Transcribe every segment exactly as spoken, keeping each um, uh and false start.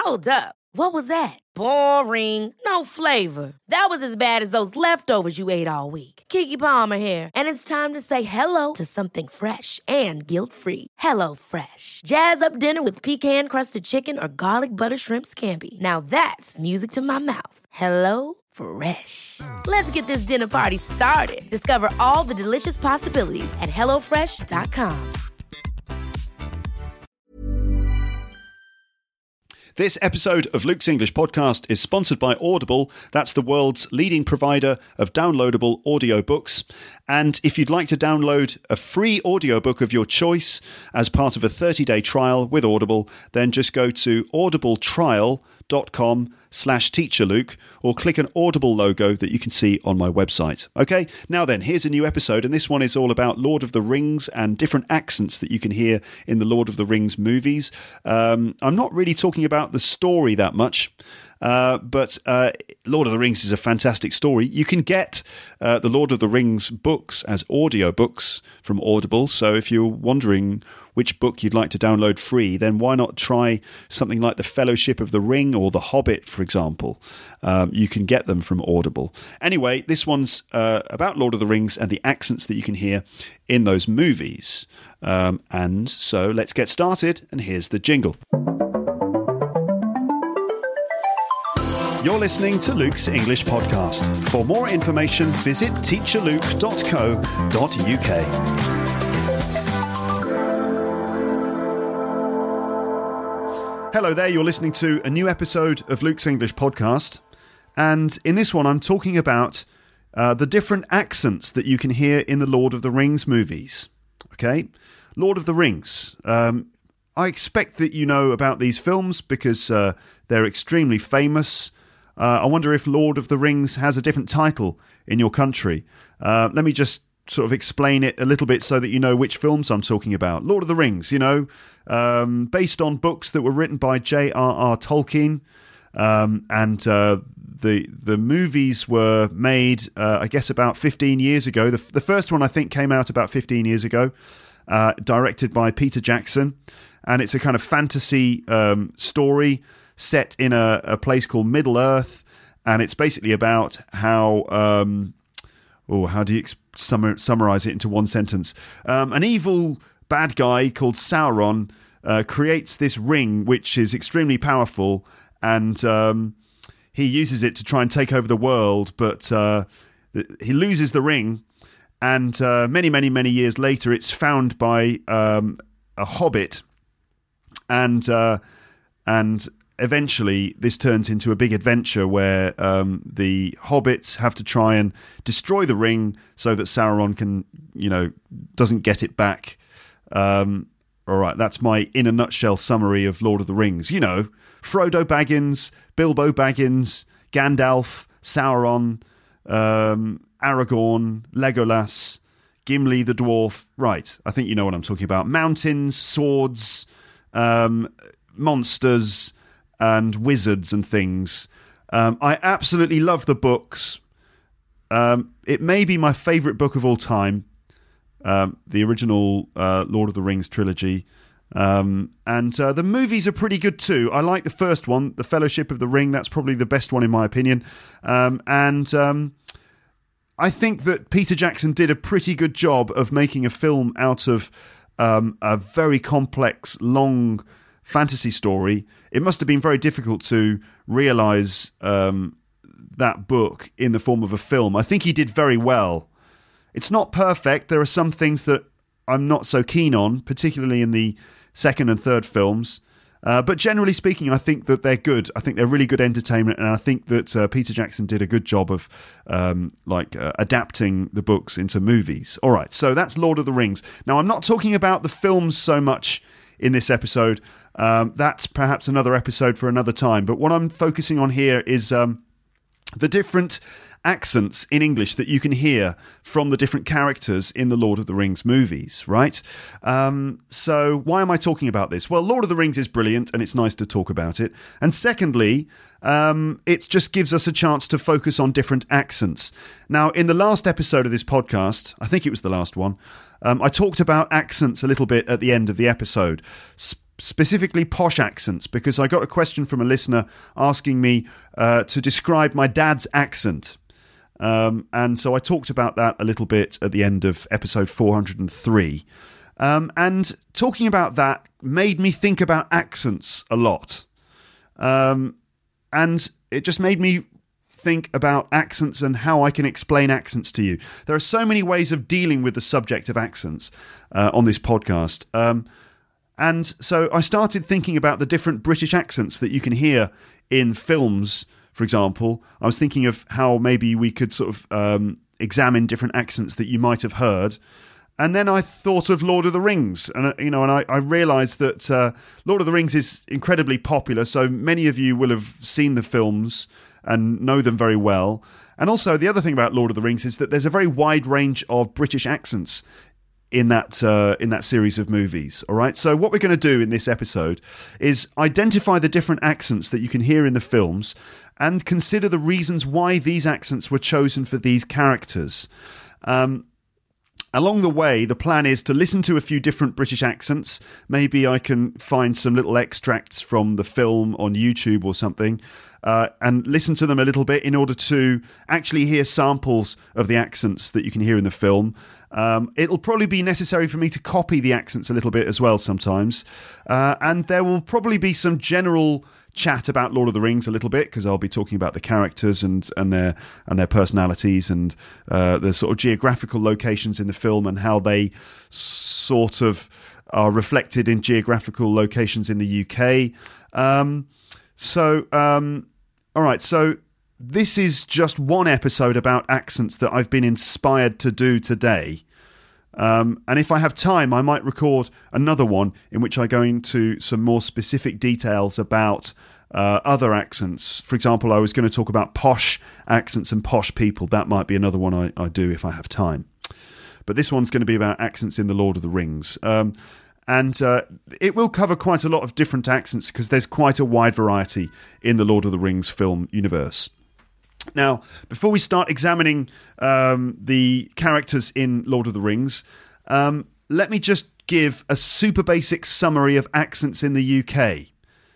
Hold up. What was that? Boring. No flavor. That was as bad as those leftovers you ate all week. Keke Palmer here, and it's time to say hello to something fresh and guilt-free. Hello Fresh. Jazz up dinner with pecan-crusted chicken or garlic butter shrimp scampi. Now that's music to my mouth. Hello Fresh. Let's get this dinner party started. Discover all the delicious possibilities at hello fresh dot com. This episode of Luke's English Podcast is sponsored by Audible. That's the world's leading provider of downloadable audiobooks. And if you'd like to download a free audiobook of your choice as part of a thirty-day trial with Audible, then just go to audibletrial.com slash teacherluke or click an Audible logo that you can see on my website. Okay, now then, here's a new episode, and this one is all about Lord of the Rings and different accents that you can hear in the Lord of the Rings movies. Um, I'm not really talking about the story that much, uh, but uh, Lord of the Rings is a fantastic story. You can get uh, the Lord of the Rings books as audiobooks from Audible, so if you're wondering which book you'd like to download free, then why not try something like The Fellowship of the Ring or The Hobbit, for example. Um, you can get them from Audible. Anyway, this one's uh, about Lord of the Rings and the accents that you can hear in those movies. Um, and so let's get started, and here's the jingle. You're listening to Luke's English Podcast. For more information, visit teacher luke dot co dot uk. Hello there, you're listening to a new episode of Luke's English Podcast, and in this one I'm talking about uh, the different accents that you can hear in the Lord of the Rings movies. Okay, Lord of the Rings. Um, I expect that you know about these films because uh, they're extremely famous. Uh, I wonder if Lord of the Rings has a different title in your country. Uh, let me just sort of explain it a little bit so that you know which films I'm talking about. Lord of the Rings, you know, um, based on books that were written by J R R Tolkien, um, and uh, the the movies were made, uh, I guess, about fifteen years ago. The, the first one, I think, came out about fifteen years ago, uh, directed by Peter Jackson, and it's a kind of fantasy um, story set in a, a place called Middle-earth, and it's basically about how... Um, Oh, how do you sum- summarize it into one sentence? Um, an evil bad guy called Sauron uh, creates this ring, which is extremely powerful, and um, he uses it to try and take over the world, but uh, he loses the ring, and uh, many, many, many years later, it's found by um, a hobbit, and uh, and... eventually, this turns into a big adventure where um, the hobbits have to try and destroy the ring so that Sauron can, you know, doesn't get it back. Um, all right, that's my in a nutshell summary of Lord of the Rings. You know, Frodo Baggins, Bilbo Baggins, Gandalf, Sauron, um, Aragorn, Legolas, Gimli the dwarf. Right, I think you know what I'm talking about. Mountains, swords, um, monsters, and wizards and things. Um, I absolutely love the books. Um, it may be my favourite book of all time, um, the original uh, Lord of the Rings trilogy. Um, and uh, the movies are pretty good too. I like the first one, The Fellowship of the Ring. That's probably the best one in my opinion. Um, and um, I think that Peter Jackson did a pretty good job of making a film out of um, a very complex, long fantasy story. It must have been very difficult to realise um, that book in the form of a film. I think he did very well. It's not perfect. There are some things that I'm not so keen on, particularly in the second and third films. Uh, but generally speaking, I think that they're good. I think they're really good entertainment, and I think that uh, Peter Jackson did a good job of um, like uh, adapting the books into movies. All right, so that's Lord of the Rings. Now, I'm not talking about the films so much in this episode. Um, that's perhaps another episode for another time. But what I'm focusing on here is um, the different accents in English that you can hear from the different characters in the Lord of the Rings movies, right? Um, so why am I talking about this? Well, Lord of the Rings is brilliant and it's nice to talk about it. And secondly, um, it just gives us a chance to focus on different accents. Now, in the last episode of this podcast, I think it was the last one, um, I talked about accents a little bit at the end of the episode. specifically posh accents, because I got a question from a listener asking me uh, to describe my dad's accent. Um, and so I talked about that a little bit at the end of episode four hundred three. Um, and talking about that made me think about accents a lot. Um, and it just made me think about accents and how I can explain accents to you. There are so many ways of dealing with the subject of accents uh, on this podcast. Um, and so I started thinking about the different British accents that you can hear in films. For example, I was thinking of how maybe we could sort of um, examine different accents that you might have heard. And then I thought of Lord of the Rings, and uh, you know, and I, I realised that uh, Lord of the Rings is incredibly popular. So many of you will have seen the films and know them very well. And also, the other thing about Lord of the Rings is that there's a very wide range of British accents in that uh, in that series of movies. All right. So what we're going to do in this episode is identify the different accents that you can hear in the films, and consider the reasons why these accents were chosen for these characters. Um, Along the way, the plan is to listen to a few different British accents. Maybe I can find some little extracts from the film on YouTube or something, uh, and listen to them a little bit in order to actually hear samples of the accents that you can hear in the film. Um, it'll probably be necessary for me to copy the accents a little bit as well sometimes. Uh, and there will probably be some general chat about Lord of the Rings a little bit, because I'll be talking about the characters and and their and their personalities, and uh, the sort of geographical locations in the film, and how they sort of are reflected in geographical locations in the U K. Um, so, um, all right, so this is just one episode about accents that I've been inspired to do today. Um, and if I have time, I might record another one in which I go into some more specific details about uh, other accents. For example, I was going to talk about posh accents and posh people. That might be another one I, I do if I have time. But this one's going to be about accents in The Lord of the Rings. Um, and uh, it will cover quite a lot of different accents, because there's quite a wide variety in the Lord of the Rings film universe. Now, before we start examining um, the characters in Lord of the Rings, um, let me just give a super basic summary of accents in the U K.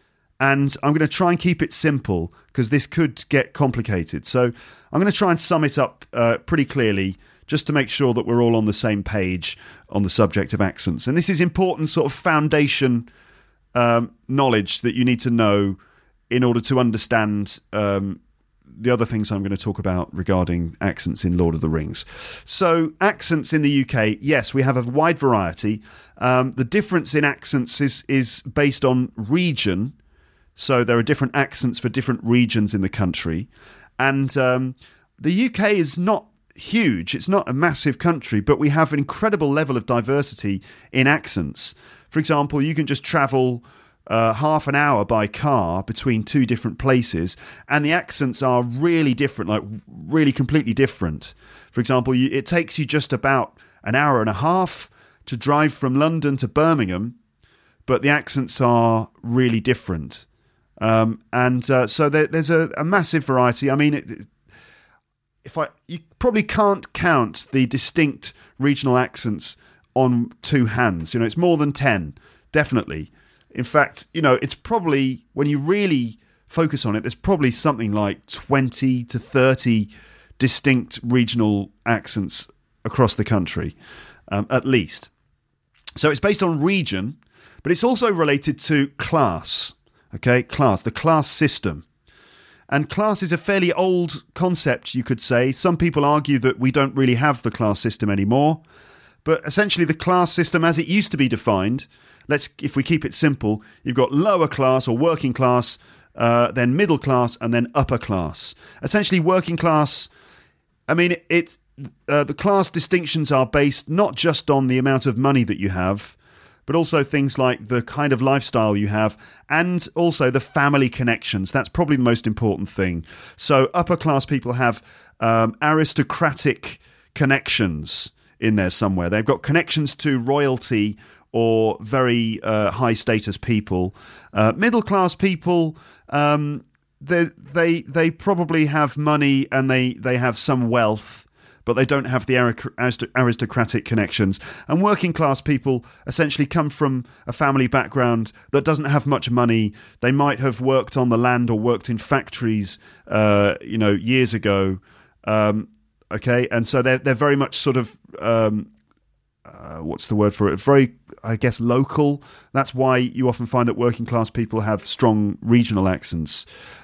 And I'm going to try and keep it simple, because this could get complicated. So I'm going to try and sum it up uh, pretty clearly, just to make sure that we're all on the same page on the subject of accents. And this is important sort of foundation um, knowledge that you need to know in order to understand um the other things I'm going to talk about regarding accents in Lord of the Rings. So, accents in the U K, yes, we have a wide variety. Um, the difference in accents is is based on region. So there are different accents for different regions in the country. And um, the U K is not huge. It's not a massive country, but we have an incredible level of diversity in accents. For example, you can just travel Uh, half an hour by car between two different places, and the accents are really different, like really completely different. For example, you, it takes you just about an hour and a half to drive from London to Birmingham, but the accents are really different. Um, and uh, so there, there's a, a massive variety. I mean, it, if I you probably can't count the distinct regional accents on two hands. You know, it's more than ten, definitely. In fact, you know, it's probably, when you really focus on it, there's probably something like twenty to thirty distinct regional accents across the country, um, at least. So it's based on region, but it's also related to class, okay? Class, the class system. And class is a fairly old concept, you could say. Some people argue that we don't really have the class system anymore, but essentially the class system as it used to be defined, let's, if we keep it simple, you've got lower class or working class, uh, then middle class, and then upper class. Essentially, working class, I mean, it, it uh, the class distinctions are based not just on the amount of money that you have, but also things like the kind of lifestyle you have, and also the family connections. That's probably the most important thing. So upper class people have um, aristocratic connections in there somewhere. They've got connections to royalty or very uh, high status people. Uh, middle class people, um, they they they probably have money and they they have some wealth, but they don't have the aric- aristocratic connections. And working class people essentially come from a family background that doesn't have much money. They might have worked on the land or worked in factories, uh, you know, years ago. Um, okay, and so they're they're very much sort of um, uh, what's the word for it? Very, I guess, local. That's why you often find that working class people have strong regional accents.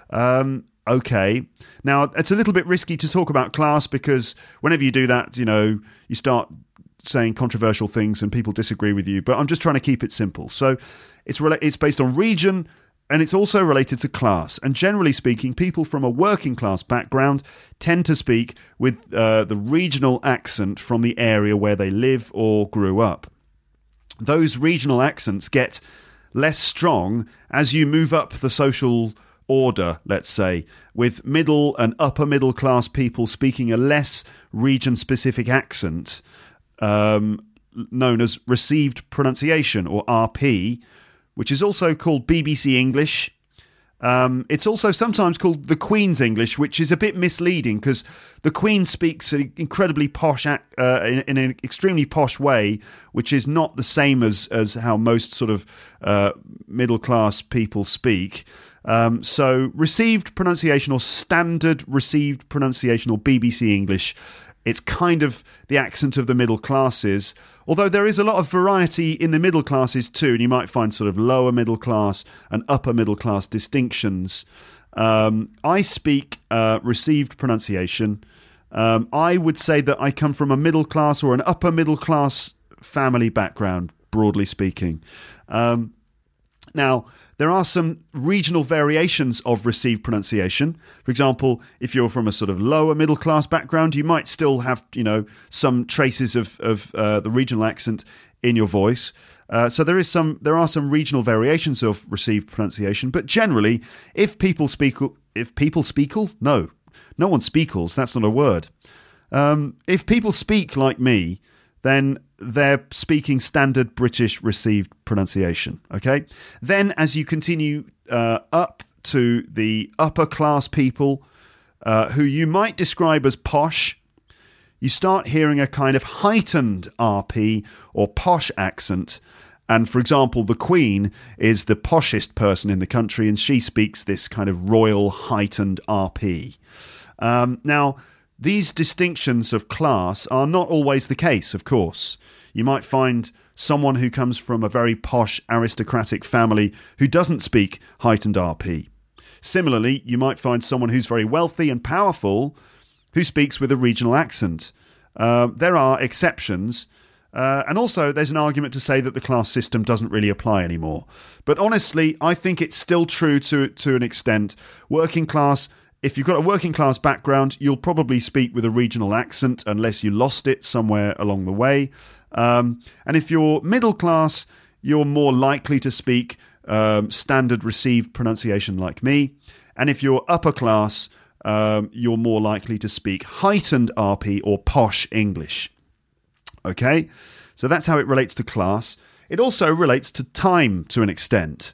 Um, Okay. Now, it's a little bit risky to talk about class because whenever you do that, you know, you start saying controversial things and people disagree with you. But I'm just trying to keep it simple. So it's rela- it's based on region and it's also related to class. And generally speaking, people from a working class background tend to speak with uh, the regional accent from the area where they live or grew up. Those regional accents get less strong as you move up the social order, let's say, with middle and upper middle class people speaking a less region-specific accent, um, known as received pronunciation, or R P, which is also called B B C English. Um, it's also sometimes called the Queen's English, which is a bit misleading because the Queen speaks an incredibly posh, uh, in, in an extremely posh way, which is not the same as, as how most sort of uh, middle-class people speak. Um, so received pronunciation or standard received pronunciation or B B C English, it's kind of the accent of the middle classes, although there is a lot of variety in the middle classes too, and you might find sort of lower middle class and upper middle class distinctions. Um, I speak uh, received pronunciation. Um, I would say that I come from a middle class or an upper middle class family background, broadly speaking. Um, now, there are some regional variations of received pronunciation. For example, if you're from a sort of lower middle class background, you might still have, you know, some traces of, of uh, the regional accent in your voice. Uh, so there is some, there are some regional variations of received pronunciation. But generally, if people speak, if people speakle, no, no one speakles. That's not a word. Um, if people speak like me, then they're speaking standard British received pronunciation, okay? Then as you continue uh, up to the upper class people uh, who you might describe as posh, you start hearing a kind of heightened R P or posh accent. And for example, the Queen is the poshest person in the country and she speaks this kind of royal heightened R P. Um, now, these distinctions of class are not always the case, of course. You might find someone who comes from a very posh aristocratic family who doesn't speak heightened R P. Similarly, you might find someone who's very wealthy and powerful who speaks with a regional accent. Uh, there are exceptions. Uh, and also, there's an argument to say that the class system doesn't really apply anymore. But honestly, I think it's still true to, to an extent. Working class... If you've got a working class background, you'll probably speak with a regional accent unless you lost it somewhere along the way. Um, and if you're middle class, you're more likely to speak um, standard received pronunciation like me. And if you're upper class, um, you're more likely to speak heightened R P or posh English. Okay, so that's how it relates to class. It also relates to time to an extent,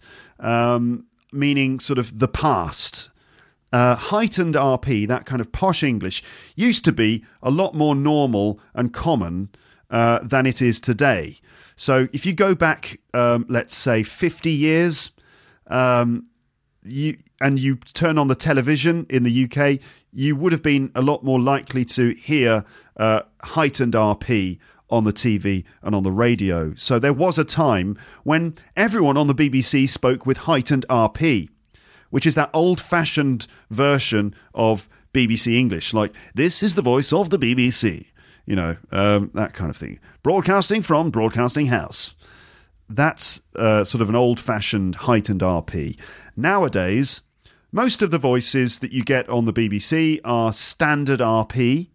um, meaning sort of the past. Uh, heightened R P, that kind of posh English, used to be a lot more normal and common uh, than it is today. So if you go back, um, let's say, fifty years, um, you and you turn on the television in the U K, you would have been a lot more likely to hear uh, heightened R P on the T V and on the radio. So there was a time when everyone on the B B C spoke with heightened R P, which is that old-fashioned version of B B C English, like, this is the voice of the B B C, you know, um, that kind of thing. Broadcasting from Broadcasting House. That's uh, sort of an old-fashioned heightened R P. Nowadays, most of the voices that you get on the B B C are standard R P,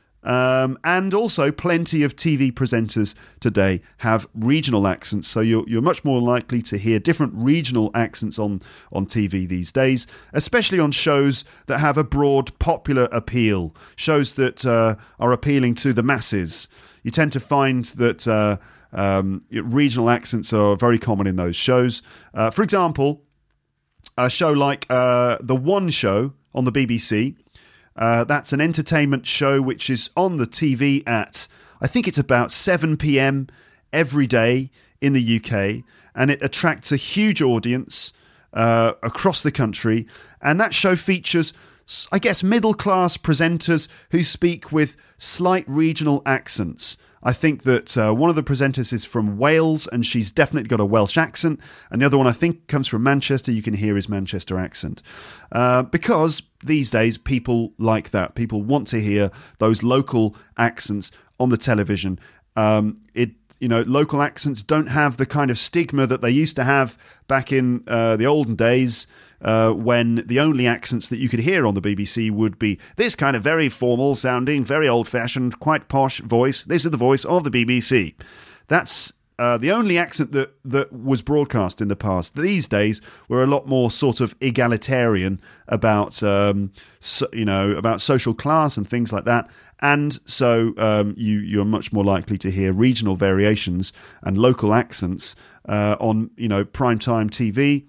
Um, and also plenty of T V presenters today have regional accents, so you're, you're much more likely to hear different regional accents on, on T V these days, especially on shows that have a broad popular appeal, shows that uh, are appealing to the masses. You tend to find that uh, um, regional accents are very common in those shows. Uh, for example, a show like uh, The One Show on the B B C, Uh, that's an entertainment show which is on the T V at, I think it's about seven p.m. every day in the U K, and it attracts a huge audience uh, across the country. And that show features, I guess, middle-class presenters who speak with slight regional accents. I think that uh, one of the presenters is from Wales, and she's definitely got a Welsh accent. And the other one, I think, comes from Manchester. You can hear his Manchester accent. Uh, because these days, people like that. People want to hear those local accents on the television. Um, it, you know, local accents don't have the kind of stigma that they used to have back in uh, the olden days, Uh, when the only accents that you could hear on the B B C would be this kind of very formal sounding, very old-fashioned, quite posh voice. This is the voice of the B B C. That's uh, the only accent that, that was broadcast in the past. These days, we're a lot more sort of egalitarian about, um, so, you know, about social class and things like that. And so um, you, you're much more likely to hear regional variations and local accents uh, on, you know, primetime T V.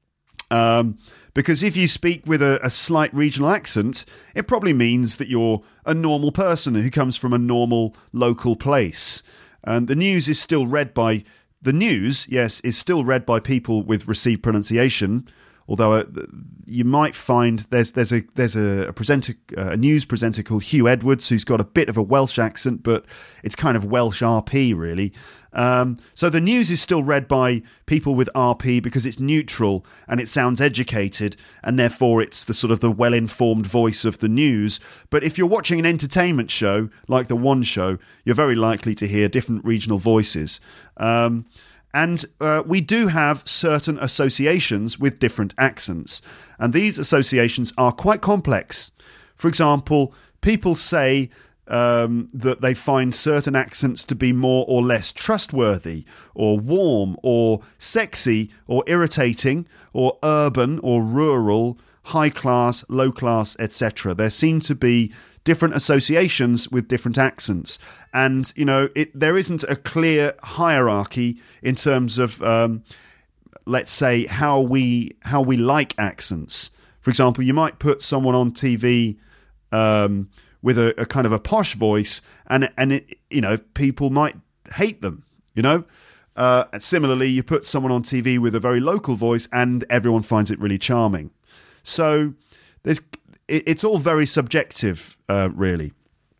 Um, because if you speak with a, a slight regional accent, it probably means that you're a normal person who comes from a normal local place. And the news is still read by, the news, yes, is still read by people with received pronunciation. Although uh, you might find there's there's a there's a, a presenter uh, a news presenter called Hugh Edwards who's got a bit of a Welsh accent, but it's kind of Welsh R P really. Um, so the news is still read by people with R P because it's neutral and it sounds educated, and therefore it's the sort of the well-informed voice of the news. But if you're watching an entertainment show like the One Show, you're very likely to hear different regional voices. Um, And uh, we do have certain associations with different accents. And these associations are quite complex. For example, people say um, that they find certain accents to be more or less trustworthy, or warm, or sexy, or irritating, or urban, or rural, high class, low class, et cetera. There seem to be different associations with different accents, and you know it, there isn't a clear hierarchy in terms of um, let's say how we how we like accents. For example, you might put someone on T V um, with a, a kind of a posh voice, and and it, you know people might hate them. You know, uh, and similarly, you put someone on T V with a very local voice, and everyone finds it really charming. So there's. It's all very subjective, uh, really.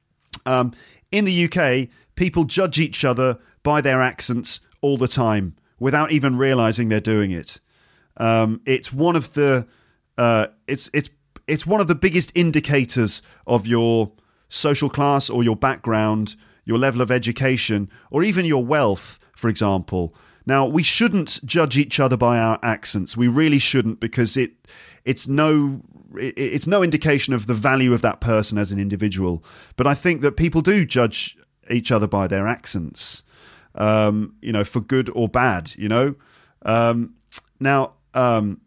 Um, in the U K, people judge each other by their accents all the time without even realising they're doing it. Um, it's one of the uh, it's it's it's one of the biggest indicators of your social class or your background, your level of education, or even your wealth, for example. Now, we shouldn't judge each other by our accents. We really shouldn't, because it it's no it's no indication of the value of that person as an individual. But I think that people do judge each other by their accents, um, you know, for good or bad, you know. Um, now, um,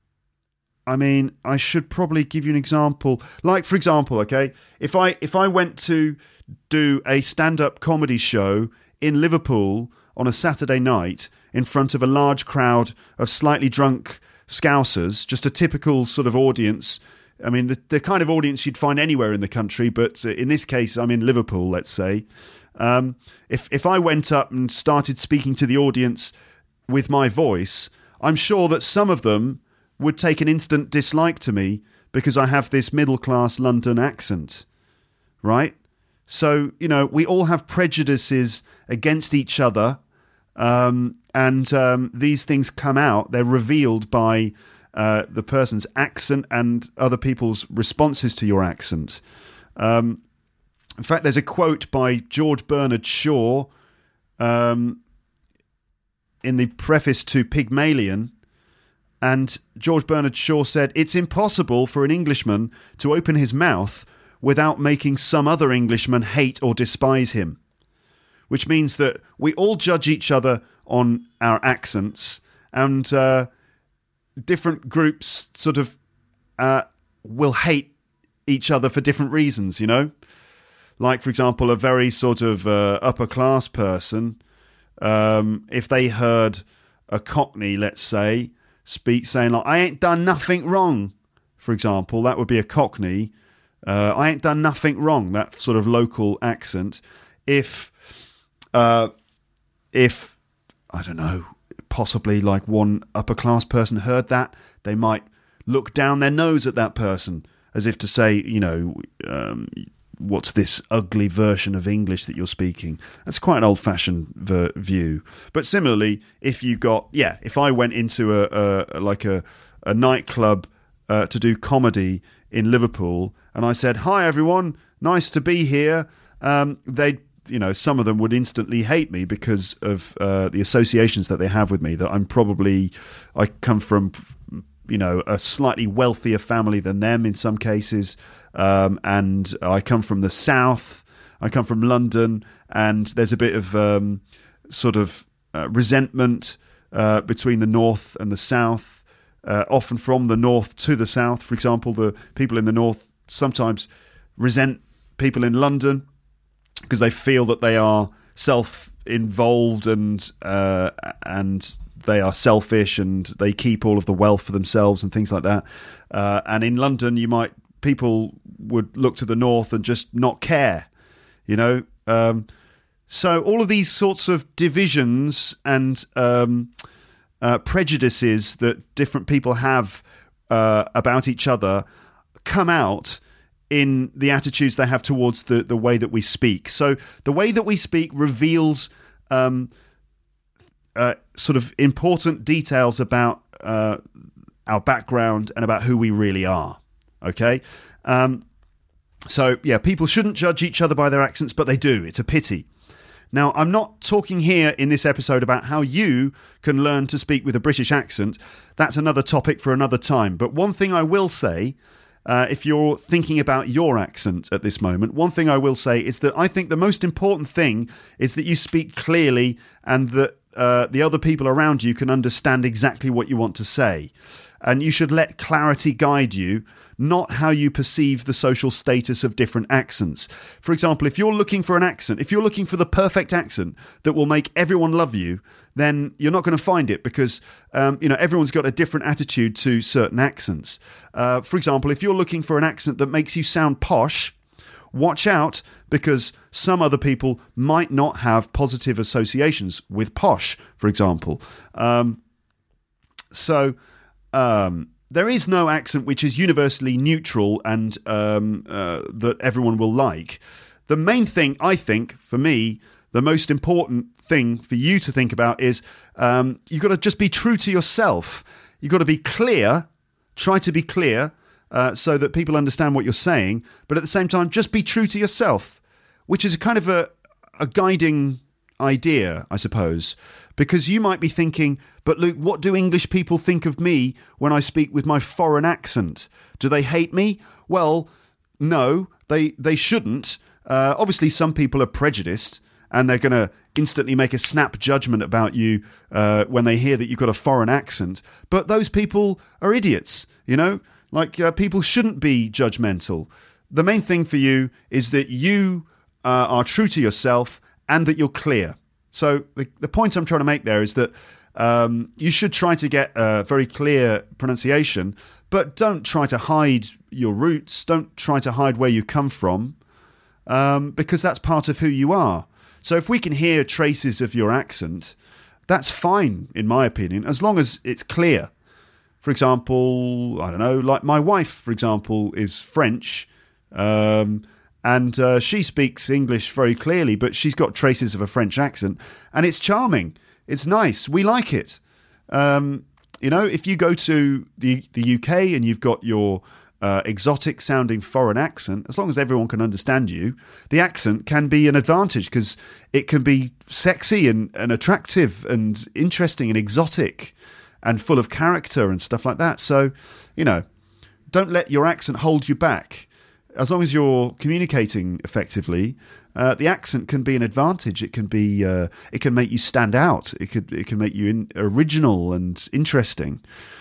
I mean, I should probably give you an example. Like, for example, okay, if I if I went to do a stand-up comedy show in Liverpool on a Saturday night in front of a large crowd of slightly drunk Scousers, just a typical sort of audience. I mean, the, the kind of audience you'd find anywhere in the country, but in this case, I'm in Liverpool, let's say. Um, if if I went up and started speaking to the audience with my voice, I'm sure that some of them would take an instant dislike to me because I have this middle-class London accent, right? So, you know, we all have prejudices against each other, um, and um, these things come out. They're revealed by uh, the person's accent and other people's responses to your accent. Um, in fact, there's a quote by George Bernard Shaw um, in the preface to Pygmalion, and George Bernard Shaw said, "It's impossible for an Englishman to open his mouth without making some other Englishman hate or despise him." Which means that we all judge each other on our accents, and uh, different groups sort of uh, will hate each other for different reasons, you know? Like, for example, a very sort of uh, upper-class person, um, if they heard a Cockney, let's say, speak saying, like, "I ain't done nothing wrong," for example, that would be a Cockney. Uh, I ain't done nothing wrong, that sort of local accent. If, uh, if I don't know, possibly like one upper class person heard that, they might look down their nose at that person as if to say, you know, um, what's this ugly version of English that you're speaking? That's quite an old-fashioned ver- view. But similarly, if you got, yeah, if I went into a, a like a, a nightclub uh, to do comedy in Liverpool, and I said, "Hi everyone, nice to be here," um, they'd, you know, some of them would instantly hate me because of uh, the associations that they have with me. That I'm probably, I come from, you know, a slightly wealthier family than them in some cases. Um, and I come from the south, I come from London, and there's a bit of um, sort of uh, resentment uh, between the north and the south, uh, often from the north to the south. For example, the people in the north sometimes resent people in London because they feel that they are self-involved and uh, and they are selfish and they keep all of the wealth for themselves and things like that. Uh, and in London, you might people would look to the north and just not care, you know. Um, so all of these sorts of divisions and um, uh, prejudices that different people have uh, about each other come out in the attitudes they have towards the, the way that we speak. So the way that we speak reveals um, uh, sort of important details about uh, our background and about who we really are. Okay, um, so yeah, people shouldn't judge each other by their accents, but they do. It's a pity. Now, I'm not talking here in this episode about how you can learn to speak with a British accent. That's another topic for another time. But one thing I will say, uh, if you're thinking about your accent at this moment, one thing I will say is that I think the most important thing is that you speak clearly and that uh, the other people around you can understand exactly what you want to say. And you should let clarity guide you, not how you perceive the social status of different accents. For example, if you're looking for an accent, if you're looking for the perfect accent that will make everyone love you, then you're not going to find it because, um, you know, everyone's got a different attitude to certain accents. Uh, for example, if you're looking for an accent that makes you sound posh, watch out because some other people might not have positive associations with posh, for example. Um, so... Um, there is no accent which is universally neutral and um, uh, that everyone will like. The main thing, I think, for me, the most important thing for you to think about is um, you've got to just be true to yourself. You've got to be clear, try to be clear uh, so that people understand what you're saying, but at the same time, just be true to yourself, which is a kind of a, a guiding idea, I suppose. Because you might be thinking, but Luke, what do English people think of me when I speak with my foreign accent? Do they hate me? Well, no, they they shouldn't. Uh, obviously, some people are prejudiced and they're going to instantly make a snap judgment about you uh, when they hear that you've got a foreign accent. But those people are idiots, you know? Like, uh, people shouldn't be judgmental. The main thing for you is that you uh, are true to yourself and that you're clear. So the, the point I'm trying to make there is that um, you should try to get a very clear pronunciation, but don't try to hide your roots. Don't try to hide where you come from, um, because that's part of who you are. So if we can hear traces of your accent, that's fine, in my opinion, as long as it's clear. For example, I don't know, like my wife, for example, is French, um And uh, she speaks English very clearly, but she's got traces of a French accent. And it's charming. It's nice. We like it. Um, you know, if you go to the, the U K and you've got your uh, exotic-sounding foreign accent, as long as everyone can understand you, the accent can be an advantage because it can be sexy and, and attractive and interesting and exotic and full of character and stuff like that. So, you know, don't let your accent hold you back. As long as you're communicating effectively, uh, the accent can be an advantage. It can be, uh, it can make you stand out. It could, it can make you in, original and interesting.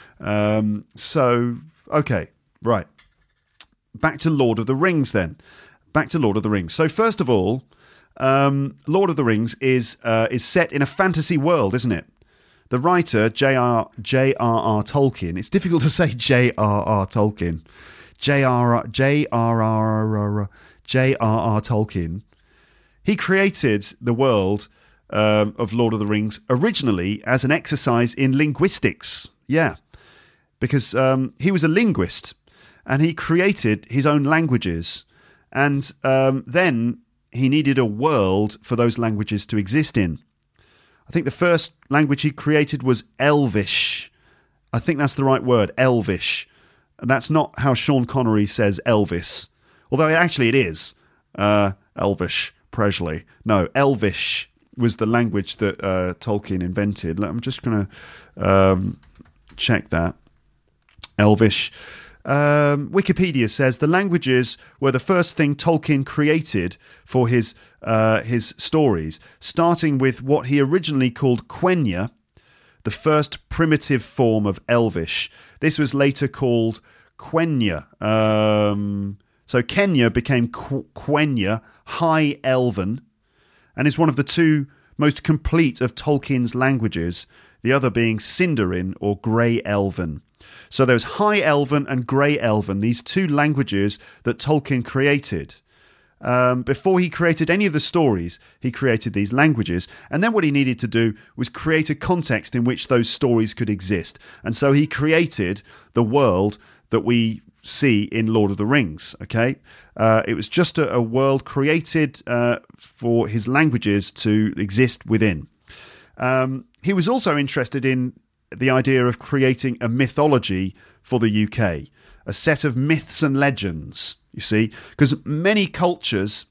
Um, so, okay, right. Back to Lord of the Rings then. Back to Lord of the Rings. So first of all, um, Lord of the Rings is uh, is set in a fantasy world, isn't it? The writer J R J R R Tolkien. It's difficult to say J R R Tolkien. J R J R R J R R Tolkien, he created the world um, of Lord of the Rings originally as an exercise in linguistics. Yeah, because um, he was a linguist and he created his own languages. And um, then he needed a world for those languages to exist in. I think the first language he created was Elvish. I think that's the right word, Elvish. And that's not how Sean Connery says Elvis. Although actually it is. Uh, Elvish, Presley. No, Elvish was the language that uh, Tolkien invented. I'm just going to um, check that. Elvish. Um, Wikipedia says the languages were the first thing Tolkien created for his uh, his stories, starting with what he originally called Quenya, the first primitive form of Elvish. This was later called Quenya. Um, so Kenya became Qu- Quenya, High Elven, and is one of the two most complete of Tolkien's languages, the other being Sindarin or Grey Elven. So there's High Elven and Grey Elven, these two languages that Tolkien created. Um, before he created any of the stories, he created these languages. And then what he needed to do was create a context in which those stories could exist. And so he created the world that we see in Lord of the Rings, okay? Uh, it was just a, a world created uh, for his languages to exist within. Um, he was also interested in the idea of creating a mythology for the U K, a set of myths and legends, you see, because many cultures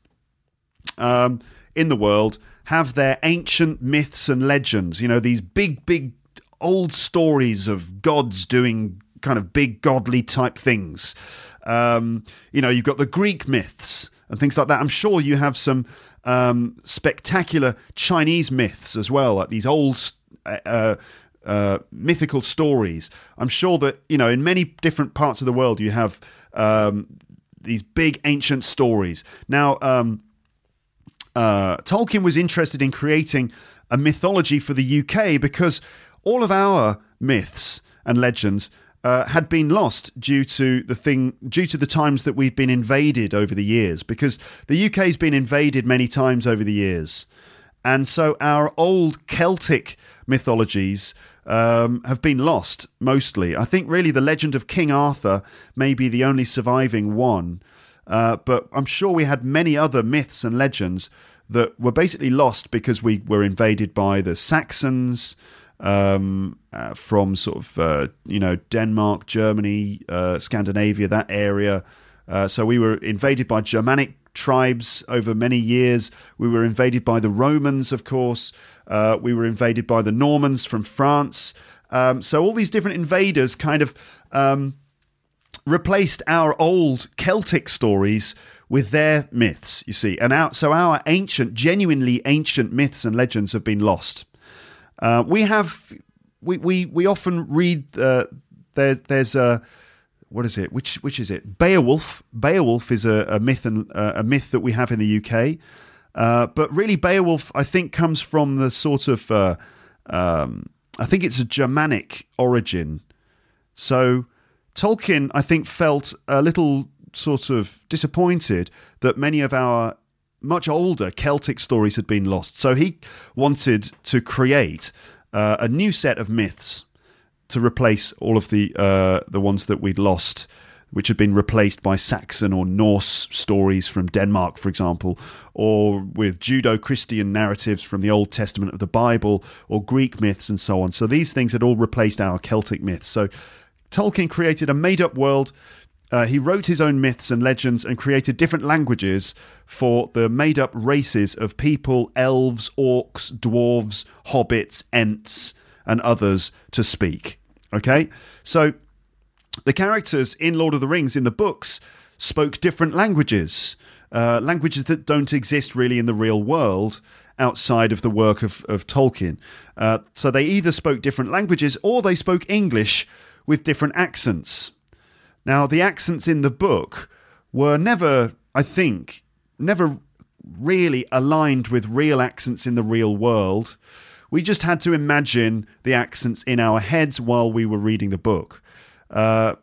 um, in the world have their ancient myths and legends, you know, these big, big old stories of gods doing kind of big godly type things. Um, you know, you've got the Greek myths and things like that. I'm sure you have some um, spectacular Chinese myths as well, like these old uh, uh, mythical stories. I'm sure that, you know, in many different parts of the world, you have um, these big ancient stories. Now, um, uh, Tolkien was interested in creating a mythology for the U K because all of our myths and legends Uh, had been lost due to the thing, due to the times that we've been invaded over the years, because the U K's been invaded many times over the years, and so our old Celtic mythologies um, have been lost mostly. I think really the legend of King Arthur may be the only surviving one, uh, but I'm sure we had many other myths and legends that were basically lost because we were invaded by the Saxons. Um, uh, from sort of, uh, you know, Denmark, Germany, uh, Scandinavia, that area. Uh, so we were invaded by Germanic tribes over many years. We were invaded by the Romans, of course. Uh, we were invaded by the Normans from France. Um, so all these different invaders kind of um, replaced our old Celtic stories with their myths, you see. And our, so our ancient, genuinely ancient myths and legends have been lost. Uh, we have, we, we, we often read, uh, there, there's a, what is it? Which, which is it? Beowulf. Beowulf is a, a myth and uh, a myth that we have in the U K. Uh, but really Beowulf, I think, comes from the sort of, uh, um, I think it's a Germanic origin. So Tolkien, I think, felt a little sort of disappointed that many of our much older Celtic stories had been lost. So he wanted to create uh, a new set of myths to replace all of the uh, the ones that we'd lost, which had been replaced by Saxon or Norse stories from Denmark, for example, or with Judeo-Christian narratives from the Old Testament of the Bible, or Greek myths and so on. So these things had all replaced our Celtic myths. So Tolkien created a made-up world. Uh, he wrote his own myths and legends and created different languages for the made-up races of people, elves, orcs, dwarves, hobbits, ents, and others to speak. Okay? So the characters in Lord of the Rings, in the books, spoke different languages, uh, languages that don't exist really in the real world outside of the work of, of Tolkien. Uh, so they either spoke different languages or they spoke English with different accents. Now, the accents in the book were never, I think, never really aligned with real accents in the real world. We just had to imagine the accents in our heads while we were reading the book. Uh,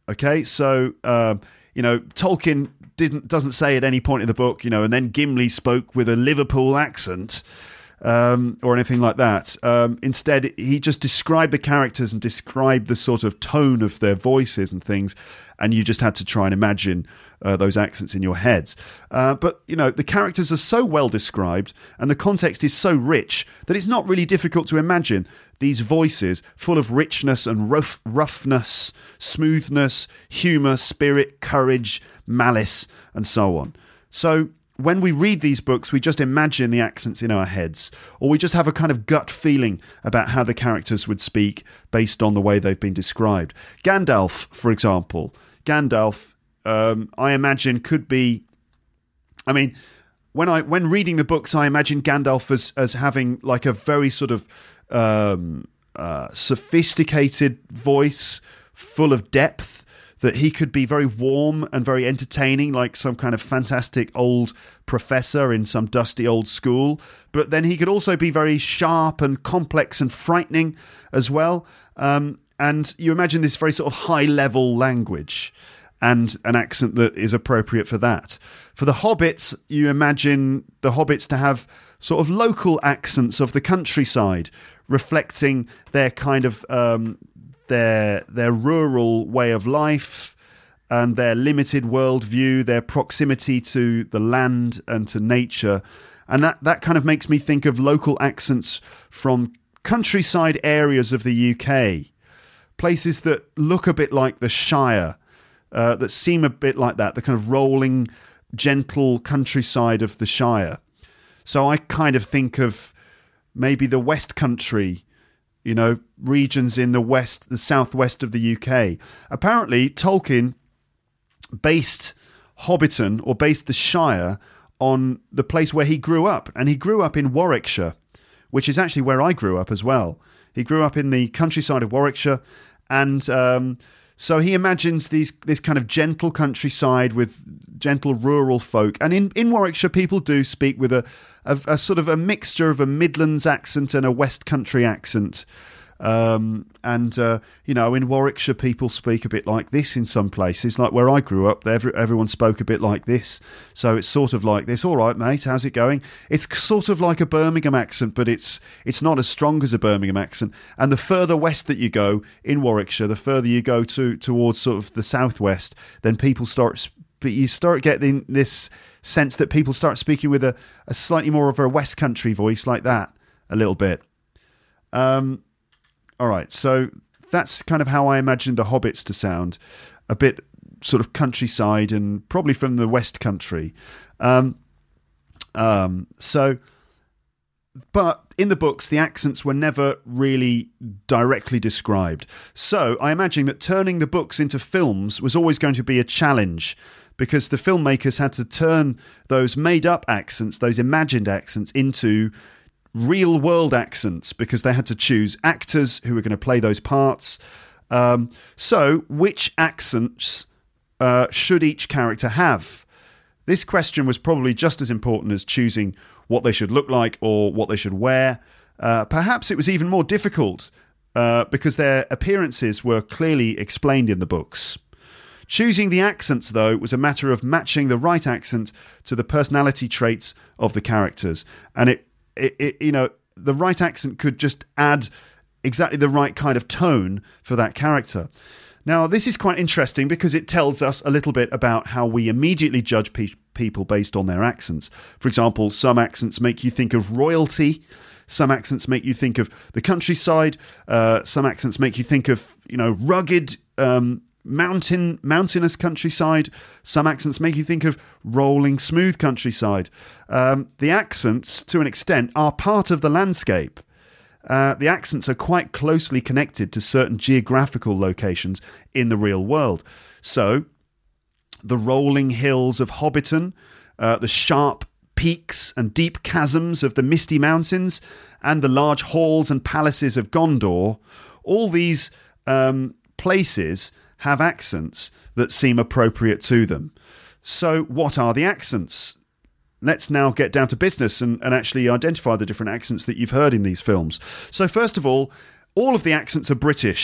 Okay, so uh, you know, Tolkien didn't doesn't say at any point in the book, you know, and then Gimli spoke with a Liverpool accent. Um, or anything like that. Um, instead, he just described the characters and described the sort of tone of their voices and things, and you just had to try and imagine uh, those accents in your heads. Uh, but, you know, the characters are so well described, and the context is so rich, that it's not really difficult to imagine these voices full of richness and rough, roughness, smoothness, humour, spirit, courage, malice, and so on. So when we read these books, we just imagine the accents in our heads, or we just have a kind of gut feeling about how the characters would speak based on the way they've been described. Gandalf, for example, Gandalf, um, I imagine could be, I mean, when I when reading the books, I imagine Gandalf as, as having like a very sort of um, uh, sophisticated voice, full of depth, that he could be very warm and very entertaining, like some kind of fantastic old professor in some dusty old school. But then he could also be very sharp and complex and frightening as well. Um, and you imagine this very sort of high-level language and an accent that is appropriate for that. For the hobbits, you imagine the hobbits to have sort of local accents of the countryside, reflecting their kind of Um, their their rural way of life and their limited worldview, their proximity to the land and to nature. And that, that kind of makes me think of local accents from countryside areas of the U K, places that look a bit like the Shire, uh, that seem a bit like that, the kind of rolling, gentle countryside of the Shire. So I kind of think of maybe the West Country, you know, regions in the west, the southwest of the U K. Apparently, Tolkien based Hobbiton, or based the Shire, on the place where he grew up. And he grew up in Warwickshire, which is actually where I grew up as well. He grew up in the countryside of Warwickshire. And um, so he imagines these this kind of gentle countryside with gentle rural folk. And in, in Warwickshire, people do speak with a, a, a sort of a mixture of a Midlands accent and a West Country accent. Um, and, uh, you know, in Warwickshire, people speak a bit like this in some places. Like where I grew up, every, everyone spoke a bit like this. So it's sort of like this. All right, mate, how's it going? It's sort of like a Birmingham accent, but it's it's not as strong as a Birmingham accent. And the further west that you go in Warwickshire, the further you go to towards sort of the southwest, then people start... But you start getting this sense that people start speaking with a, a slightly more of a West Country voice like that, a little bit. Um, all right, so that's kind of how I imagined the Hobbits to sound, a bit sort of countryside and probably from the West Country. Um, um, so, but in the books, the accents were never really directly described. So I imagine that turning the books into films was always going to be a challenge, because the filmmakers had to turn those made-up accents, those imagined accents, into real-world accents, because they had to choose actors who were going to play those parts. Um, so, which accents uh, should each character have? This question was probably just as important as choosing what they should look like or what they should wear. Uh, perhaps it was even more difficult uh, because their appearances were clearly explained in the books. Choosing the accents, though, was a matter of matching the right accent to the personality traits of the characters. And it, it, it, you know, the right accent could just add exactly the right kind of tone for that character. Now, this is quite interesting because it tells us a little bit about how we immediately judge pe- people based on their accents. For example, some accents make you think of royalty. Some accents make you think of the countryside. Uh, some accents make you think of, you know, rugged, um, mountain, mountainous countryside. Some accents make you think of rolling, smooth countryside. Um, the accents, to an extent, are part of the landscape. Uh, the accents are quite closely connected to certain geographical locations in the real world. So, the rolling hills of Hobbiton, uh, the sharp peaks and deep chasms of the Misty Mountains, and the large halls and palaces of Gondor, all these um, places have accents that seem appropriate to them. So, what are the accents? Let's now get down to business and, and actually identify the different accents that you've heard in these films. So first of all, all of the accents are British.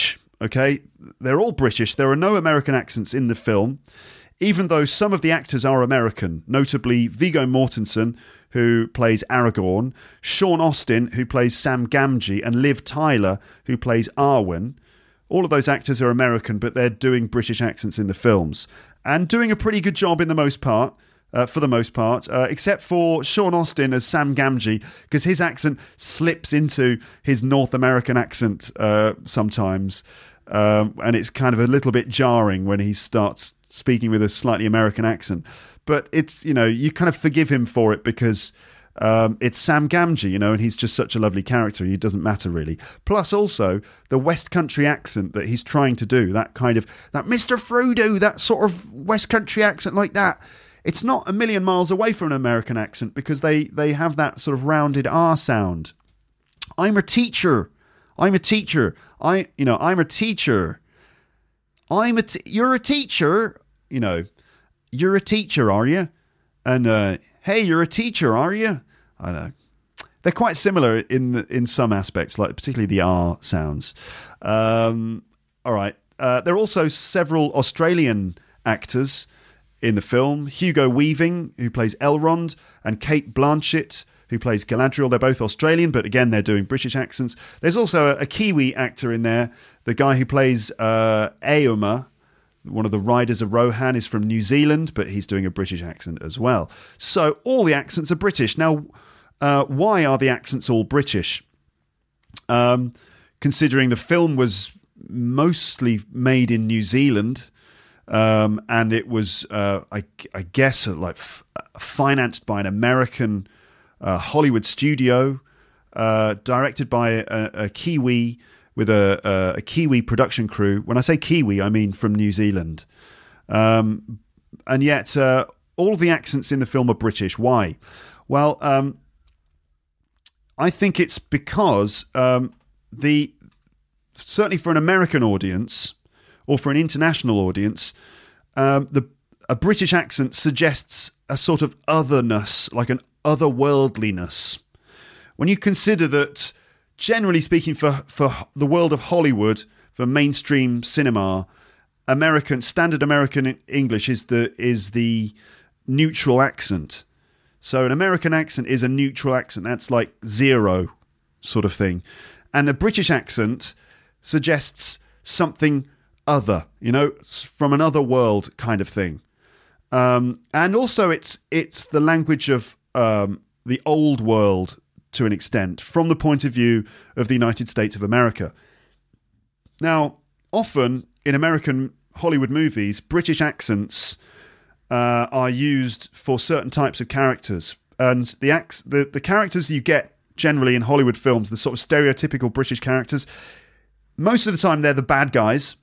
okay? They're all British. There are no American accents in the film, even though some of the actors are American, notably Viggo Mortensen, who plays Aragorn, Sean Austin, who plays Sam Gamgee, and Liv Tyler, who plays Arwen. All of those actors are American, but they're doing British accents in the films, and doing a pretty good job in the most part, uh, for the most part, uh, except for Sean Austin as Sam Gamgee, because his accent slips into his North American accent uh, sometimes, um, and it's kind of a little bit jarring when he starts speaking with a slightly American accent. But it's, you know, you kind of forgive him for it because um, it's Sam Gamgee, you know, and he's just such a lovely character. He doesn't matter really. Plus also the West Country accent that he's trying to do, that kind of, that Mister Frodo, that sort of West Country accent like that. It's not a million miles away from an American accent because they, they have that sort of rounded R sound. I'm a teacher. I'm a teacher. I, you know, I'm a teacher. I'm a, t- you're a teacher, you know. You're a teacher, are you? And, uh, hey, you're a teacher, are you? I know. They're quite similar in the, in some aspects, like particularly the R sounds. Um, all right. Uh, there are also several Australian actors in the film. Hugo Weaving, who plays Elrond, and Kate Blanchett, who plays Galadriel. They're both Australian, but again, they're doing British accents. There's also a, a Kiwi actor in there. The guy who plays uh, Eomer, one of the riders of Rohan, is from New Zealand, but he's doing a British accent as well. So all the accents are British. Now, uh, why are the accents all British? Um, considering the film was mostly made in New Zealand, um, and it was, uh, I, I guess, like f- financed by an American uh, Hollywood studio, uh, directed by a, a Kiwi, with a, a, a Kiwi production crew. When I say Kiwi, I mean from New Zealand. Um, and yet, uh, all of the accents in the film are British. Why? Well, um, I think it's because um, the certainly for an American audience or for an international audience, um, the a British accent suggests a sort of otherness, like an otherworldliness. When you consider that, generally speaking, for, for the world of Hollywood, for mainstream cinema, American standard American English is the is the neutral accent. So an American accent is a neutral accent. That's like zero sort of thing. And a British accent suggests something other, you know, from another world kind of thing. Um, and also it's it's the language of um, the old world, to an extent, from the point of view of the United States of America. Now, often in American Hollywood movies, British accents uh, are used for certain types of characters. And the, ac- the the characters you get generally in Hollywood films, the sort of stereotypical British characters, most of the time they're the bad guys.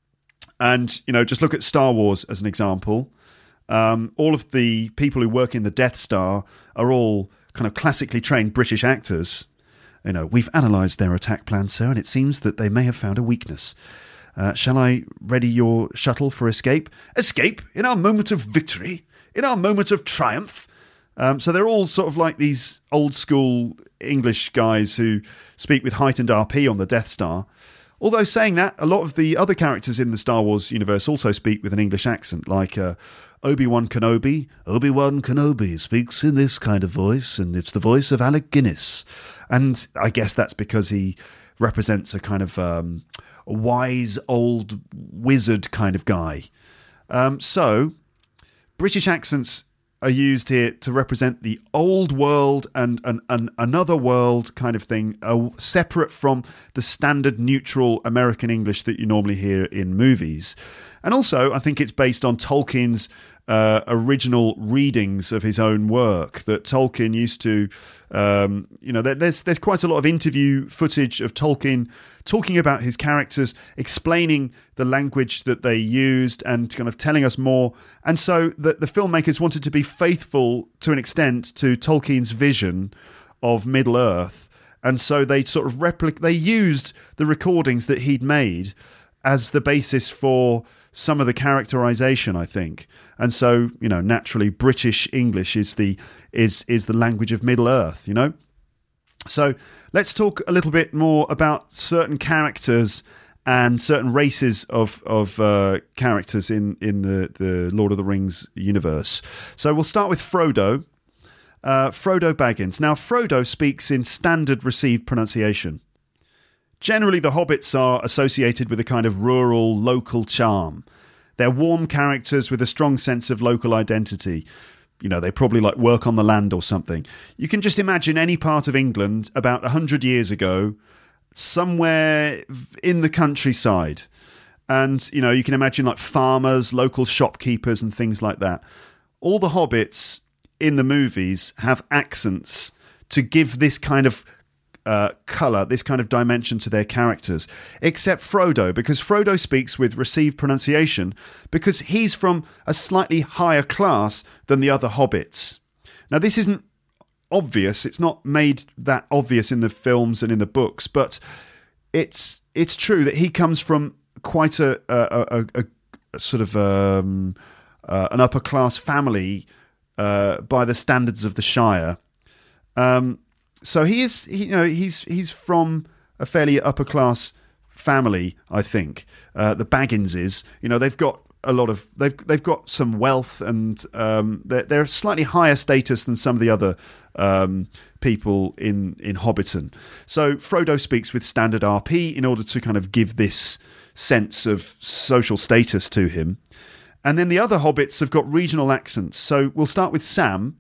And, you know, just look at Star Wars as an example. Um, all of the people who work in the Death Star are all kind of classically trained British actors. You know, we've analysed their attack plan, sir, and it seems that they may have found a weakness. Uh, shall I ready your shuttle for escape? Escape? In our moment of victory? In our moment of triumph? Um, so they're all sort of like these old school English guys who speak with heightened R P on the Death Star. Although saying that, a lot of the other characters in the Star Wars universe also speak with an English accent, like uh, Obi-Wan Kenobi. Obi-Wan Kenobi speaks in this kind of voice, and it's the voice of Alec Guinness. And I guess that's because he represents a kind of um, wise old wizard kind of guy. Um, so, British accents are used here to represent the old world and an, an, another world kind of thing, uh, separate from the standard neutral American English that you normally hear in movies. And also, I think it's based on Tolkien's uh, original readings of his own work, that Tolkien used to, um, you know, there's there's quite a lot of interview footage of Tolkien talking about his characters, explaining the language that they used and kind of telling us more. And so the, the filmmakers wanted to be faithful to an extent to Tolkien's vision of Middle-earth. And so they sort of replic- they used the recordings that he'd made as the basis for some of the characterization, I think. And so, you know, naturally British English is the is is the language of Middle-earth, you know? So let's talk a little bit more about certain characters and certain races of of uh, characters in in the the Lord of the Rings universe. So we'll start with Frodo. Uh, Frodo Baggins. Now, Frodo speaks in standard received pronunciation. Generally, the hobbits are associated with a kind of rural, local charm. They're warm characters with a strong sense of local identity. You know, they probably like work on the land or something. You can just imagine any part of England about one hundred years ago, somewhere in the countryside. And, you know, you can imagine like farmers, local shopkeepers and things like that. All the hobbits in the movies have accents to give this kind of uh, colour, this kind of dimension to their characters, except Frodo, because Frodo speaks with received pronunciation because he's from a slightly higher class than the other hobbits. Now, this isn't obvious. It's not made that obvious in the films and in the books, but it's it's true that he comes from quite a, a, a, a sort of um, uh, an upper class family Uh, by the standards of the Shire. Um, so he is, he, you know, he's he's from a fairly upper class family, I think. Uh, the Bagginses, you know, they've got a lot of they've they've got some wealth, and um, they're, they're slightly higher status than some of the other um, people in in Hobbiton. So Frodo speaks with standard R P in order to kind of give this sense of social status to him. And then the other hobbits have got regional accents. So we'll start with Sam,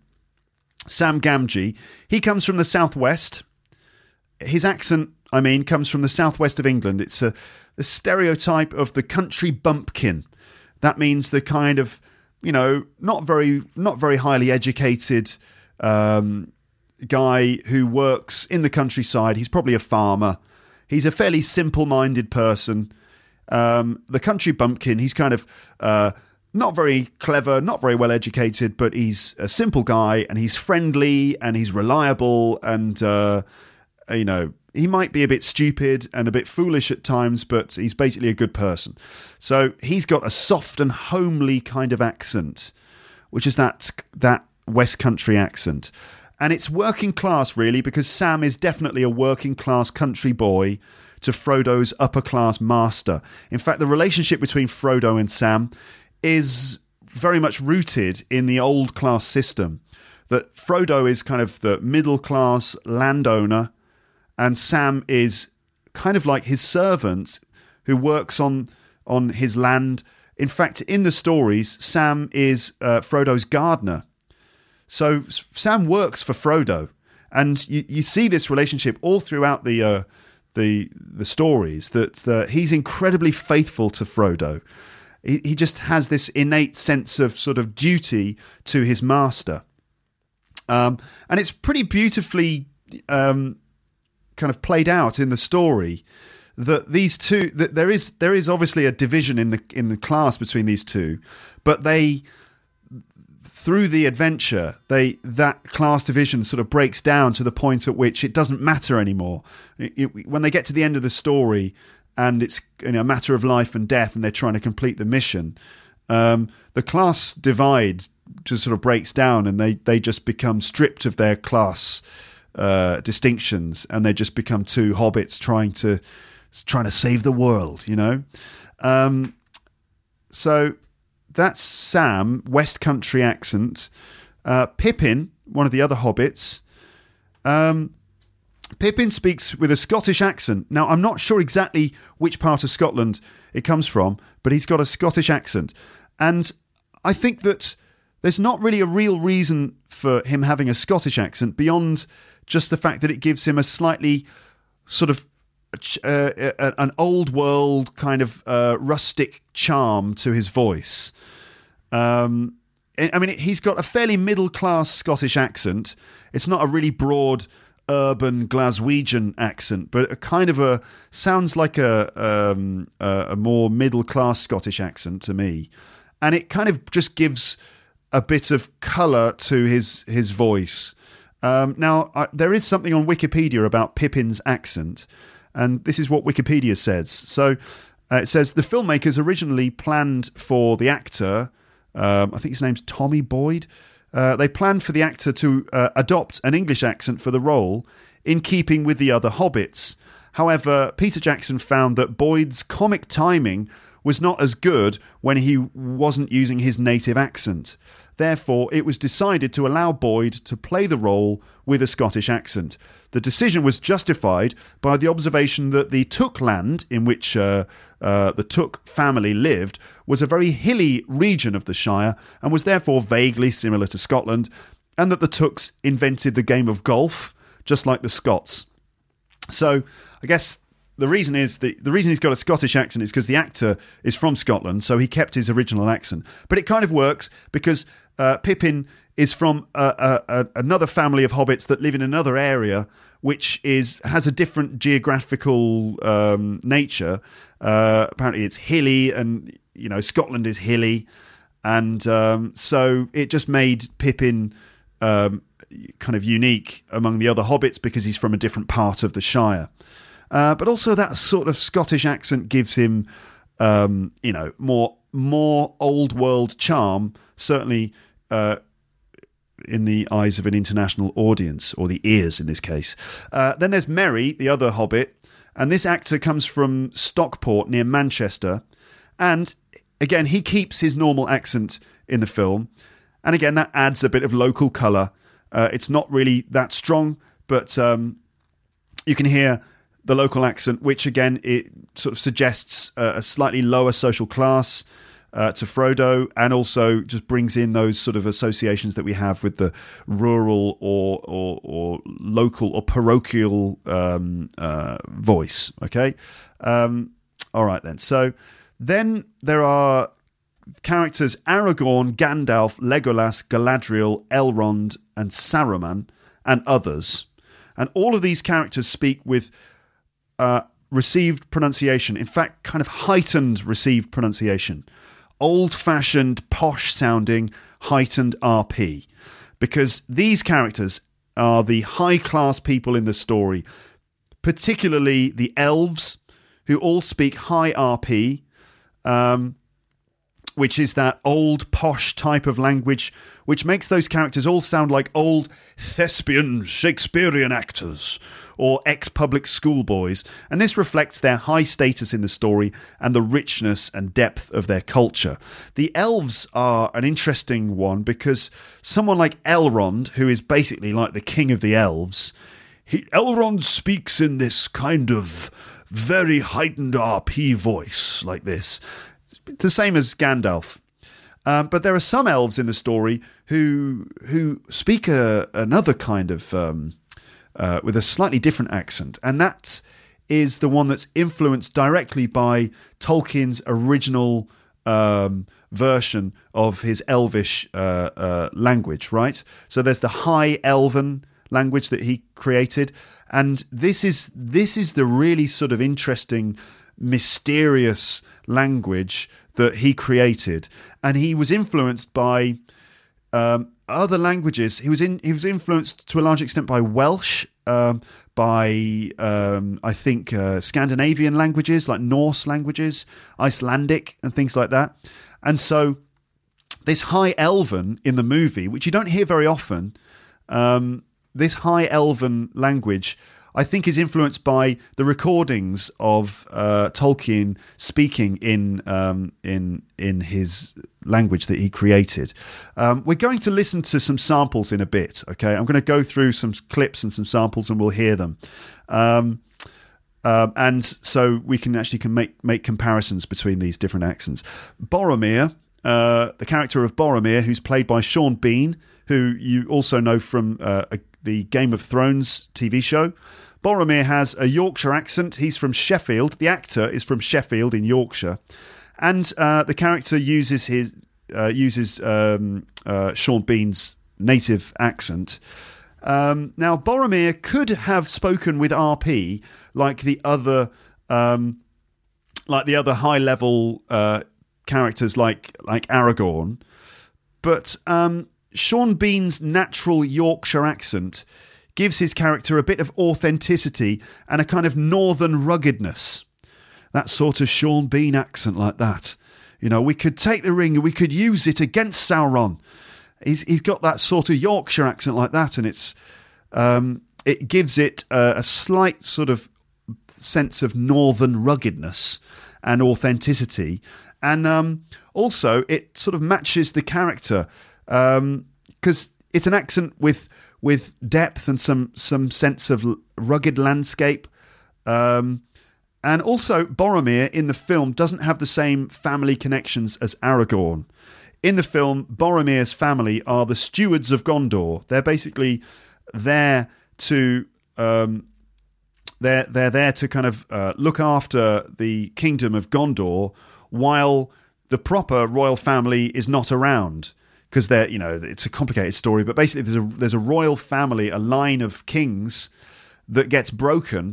Sam Gamgee. He comes from the southwest. His accent, I mean, comes from the southwest of England. It's a the stereotype of the country bumpkin. That means the kind of, you know, not very not very highly educated um, guy who works in the countryside. He's probably a farmer. He's a fairly simple-minded person. Um, the country bumpkin, he's kind of uh, not very clever, not very well educated, but he's a simple guy, and he's friendly, and he's reliable, and uh, you know, he might be a bit stupid and a bit foolish at times, but he's basically a good person. So he's got a soft and homely kind of accent, which is that that West Country accent. And it's working class, really, because Sam is definitely a working class country boy to Frodo's upper class master. In fact, the relationship between Frodo and Sam is very much rooted in the old class system. That Frodo is kind of the middle class landowner, and Sam is kind of like his servant who works on on his land. In fact, in the stories, Sam is uh, Frodo's gardener. So Sam works for Frodo, and you, you see this relationship all throughout the uh, the the stories. That uh, he's incredibly faithful to Frodo. He, he just has this innate sense of sort of duty to his master, um, and it's pretty beautifully um, kind of played out in the story. That these two, that there is there is obviously a division in the in the class between these two, but they. Through the adventure, they that class division sort of breaks down to the point at which it doesn't matter anymore. It, it, when they get to the end of the story, and it's, you know, a matter of life and death, and they're trying to complete the mission, um, the class divide just sort of breaks down, and they, they just become stripped of their class uh, distinctions, and they just become two hobbits trying to trying to save the world. You know, um, so. That's Sam, West Country accent. Uh, Pippin, one of the other hobbits. Um, Pippin speaks with a Scottish accent. Now, I'm not sure exactly which part of Scotland it comes from, but he's got a Scottish accent. And I think that there's not really a real reason for him having a Scottish accent beyond just the fact that it gives him a slightly sort of Uh, an old world kind of uh, rustic charm to his voice. Um, I mean, he's got a fairly middle class Scottish accent. It's not a really broad urban Glaswegian accent, but a kind of a sounds like a um, a more middle class Scottish accent to me, and it kind of just gives a bit of colour to his his voice. Um, now, I, there is something on Wikipedia about Pippin's accent. And this is what Wikipedia says. So uh, it says the filmmakers originally planned for the actor, um, I think his name's Tommy Boyd. Uh, they planned for the actor to uh, adopt an English accent for the role in keeping with the other hobbits. However, Peter Jackson found that Boyd's comic timing was not as good when he wasn't using his native accent. Therefore, it was decided to allow Boyd to play the role with a Scottish accent. The decision was justified by the observation that the Took land, in which uh, uh, the Took family lived, was a very hilly region of the Shire and was therefore vaguely similar to Scotland, and that the Tooks invented the game of golf, just like the Scots. So, I guess the reason is the, the reason he's got a Scottish accent is because the actor is from Scotland, so he kept his original accent. But it kind of works because uh, Pippin is from a, a, a, another family of hobbits that live in another area, which is has a different geographical um, nature. Uh, apparently, it's hilly, and you know Scotland is hilly, and um, so it just made Pippin um, kind of unique among the other hobbits because he's from a different part of the Shire. Uh, but also that sort of Scottish accent gives him, um, you know, more more old world charm. Certainly. Uh, in the eyes of an international audience, or the ears in this case. Uh, then there's Merry, the other hobbit, and this actor comes from Stockport near Manchester, and again, he keeps his normal accent in the film, and again, that adds a bit of local colour. Uh, it's not really that strong, but um, you can hear the local accent, which again, it sort of suggests a, a slightly lower social class, Uh, to Frodo, and also just brings in those sort of associations that we have with the rural or or, or local or parochial um, uh, voice. Okay, um, all right then. So then there are characters Aragorn, Gandalf, Legolas, Galadriel, Elrond, and Saruman, and others, and all of these characters speak with uh, received pronunciation. In fact, kind of heightened received pronunciation. Old-fashioned, posh-sounding, heightened R P. Because these characters are the high-class people in the story, particularly the elves, who all speak high R P, um, which is that old, posh type of language, which makes those characters all sound like old thespian Shakespearean actors, or ex-public schoolboys, and this reflects their high status in the story and the richness and depth of their culture. The elves are an interesting one because someone like Elrond, who is basically like the king of the elves, he, Elrond speaks in this kind of very heightened R P voice like this. It's the same as Gandalf. Um, but there are some elves in the story who who speak a, another kind of... Um, Uh, with a slightly different accent, and that is the one that's influenced directly by Tolkien's original um, version of his Elvish uh, uh, language, right? So there's the High Elven language that he created, and this is this is the really sort of interesting, mysterious language that he created, and he was influenced by um, other languages. He was in. He was influenced to a large extent by Welsh, um, by um, I think uh, Scandinavian languages like Norse languages, Icelandic, and things like that. And so, this High Elven in the movie, which you don't hear very often, um, this High Elven language, I think, is influenced by the recordings of uh, Tolkien speaking in um, in in his language that he created. Um, we're going to listen to some samples in a bit. Okay, I'm going to go through some clips and some samples, and we'll hear them. Um, um, and so we can actually can make make comparisons between these different accents. Boromir, uh, the character of Boromir, who's played by Sean Bean, who you also know from uh, a, the Game of Thrones T V show. Boromir has a Yorkshire accent. He's from Sheffield. The actor is from Sheffield in Yorkshire. And uh, the character uses his uh, uses um, uh, Sean Bean's native accent. Um, now, Boromir could have spoken with R P like the other, um, like the other high-level uh, characters, like like Aragorn, but um, Sean Bean's natural Yorkshire accent gives his character a bit of authenticity and a kind of northern ruggedness. That sort of Sean Bean accent like that. You know, we could take the ring and we could use it against Sauron. He's he's got that sort of Yorkshire accent like that, and it's um, it gives it a, a slight sort of sense of northern ruggedness and authenticity. And um, also, it sort of matches the character because um, it's an accent with with depth and some some sense of rugged landscape. Um, and also, Boromir in the film doesn't have the same family connections as Aragorn. In the film, Boromir's family are the stewards of Gondor. They're basically there to um, they're they're there to kind of uh, look after the kingdom of Gondor, while the proper royal family is not around. Because they're, you know, it's a complicated story, but basically there's a there's a royal family, a line of kings that gets broken.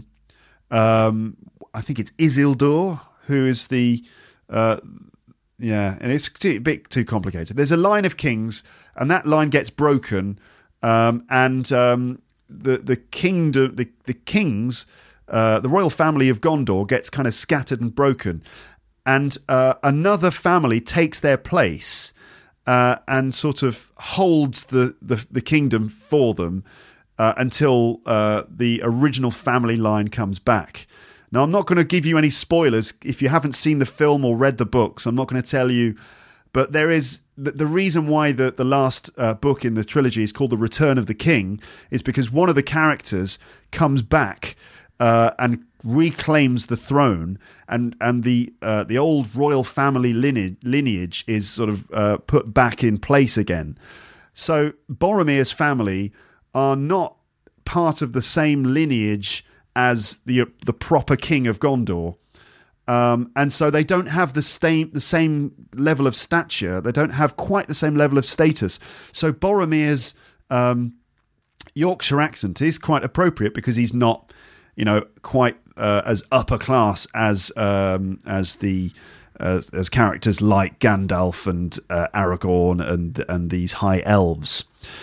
Um, I think it's Isildur who is the. Uh, Yeah, and it's a bit too complicated. There's a line of kings, and that line gets broken, um, and um, the the kingdom, the the kings, uh, the royal family of Gondor gets kind of scattered and broken, and uh, another family takes their place uh, and sort of holds the the, the kingdom for them uh, until uh, the original family line comes back. Now, I'm not going to give you any spoilers if you haven't seen the film or read the books. I'm not going to tell you, but there is the, the reason why the, the last uh, book in the trilogy is called The Return of the King is because one of the characters comes back uh, and reclaims the throne, and and the uh, the old royal family lineage, lineage is sort of uh, put back in place again. So Boromir's family are not part of the same lineage as the the proper king of Gondor, um, and so they don't have the same the same level of stature. They don't have quite the same level of status. So Boromir's um, Yorkshire accent is quite appropriate because he's not, you know, quite uh, as upper class as um, as the as, as characters like Gandalf and uh, Aragorn and and these high elves.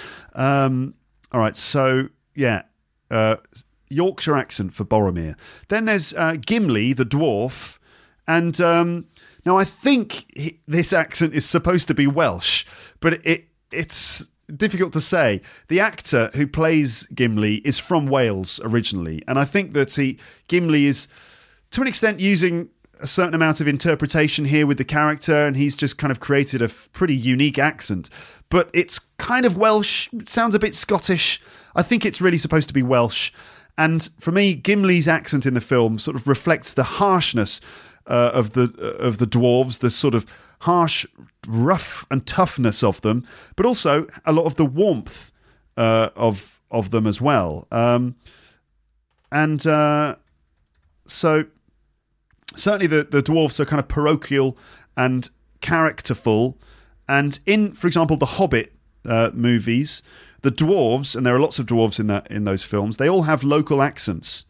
Um, all right, so yeah. Uh, Yorkshire accent for Boromir. Then there's uh, Gimli, the dwarf, and um, now I think he, this accent is supposed to be Welsh, but it it's difficult to say. The actor who plays Gimli is from Wales originally, and I think that he Gimli is, to an extent, using a certain amount of interpretation here with the character, and he's just kind of created a f- pretty unique accent. But it's kind of Welsh, sounds a bit Scottish. I think it's really supposed to be Welsh. And for me, Gimli's accent in the film sort of reflects the harshness uh, of the uh, of the dwarves, the sort of harsh, rough and toughness of them, but also a lot of the warmth uh, of of them as well. Um, and uh, so certainly the, the dwarves are kind of parochial and characterful. And in, for example, the Hobbit uh, movies, the dwarves, and there are lots of dwarves in that in those films, they all have local accents,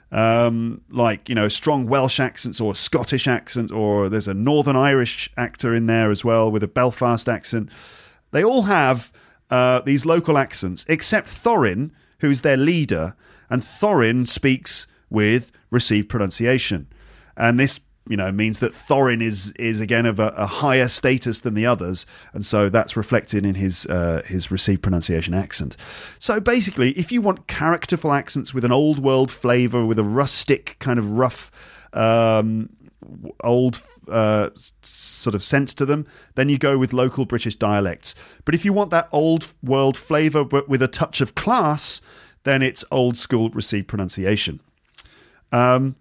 um, like, you know, strong Welsh accents or a Scottish accent, or there's a Northern Irish actor in there as well with a Belfast accent. They all have uh, these local accents, except Thorin, who's their leader, and Thorin speaks with received pronunciation. And this, you know, means that Thorin is is again of a, a higher status than the others, and so that's reflected in his uh, his received pronunciation accent. So basically, if you want characterful accents with an old world flavour, with a rustic kind of rough, um, old uh, sort of sense to them, then you go with local British dialects. But if you want that old world flavour but with a touch of class, then it's old school received pronunciation. Um,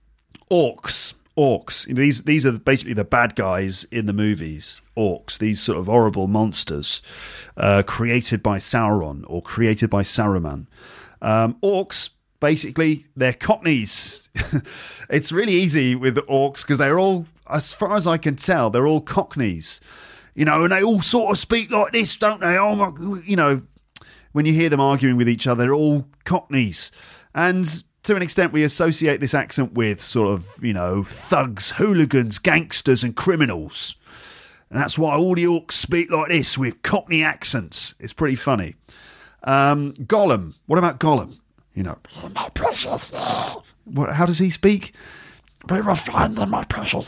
orcs. Orcs. These these are basically the bad guys in the movies. Orcs. These sort of horrible monsters uh, created by Sauron or created by Saruman. Um, orcs, basically, they're Cockneys. It's really easy with the orcs because they're all, as far as I can tell, they're all Cockneys. You know, and they all sort of speak like this, don't they? Oh my, you know, when you hear them arguing with each other, they're all Cockneys. And to an extent, we associate this accent with sort of, you know, thugs, hooligans, gangsters and criminals. And that's why all the orcs speak like this with Cockney accents. It's pretty funny. Um, Gollum. What about Gollum? You know, my precious. What? How does he speak? Be refined in my precious.